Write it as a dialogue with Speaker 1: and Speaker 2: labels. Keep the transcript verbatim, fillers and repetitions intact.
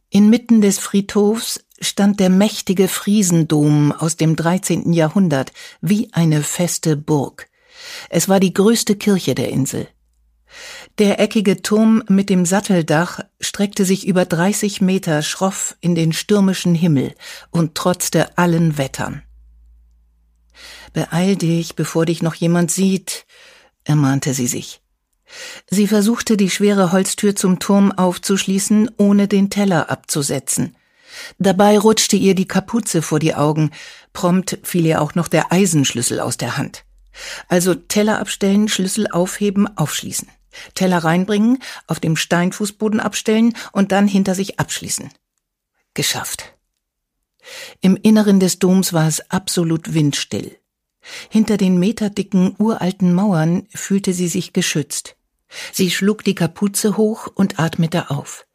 Speaker 1: Inmitten des Friedhofs stand der mächtige Friesendom aus dem dreizehnten Jahrhundert, wie eine feste Burg. Es war die größte Kirche der Insel. Der eckige Turm mit dem Satteldach streckte sich über dreißig Meter schroff in den stürmischen Himmel und trotzte allen Wettern. »Beeil dich, bevor dich noch jemand sieht«, ermahnte sie sich. Sie versuchte, die schwere Holztür zum Turm aufzuschließen, ohne den Teller abzusetzen. Dabei rutschte ihr die Kapuze vor die Augen. Prompt fiel ihr auch noch der Eisenschlüssel aus der Hand. Also Teller abstellen, Schlüssel aufheben, aufschließen. Teller reinbringen, auf dem Steinfußboden abstellen und dann hinter sich abschließen. Geschafft. Im Inneren des Doms war es absolut windstill. Hinter den meterdicken, uralten Mauern fühlte sie sich geschützt. Sie schlug die Kapuze hoch und atmete auf.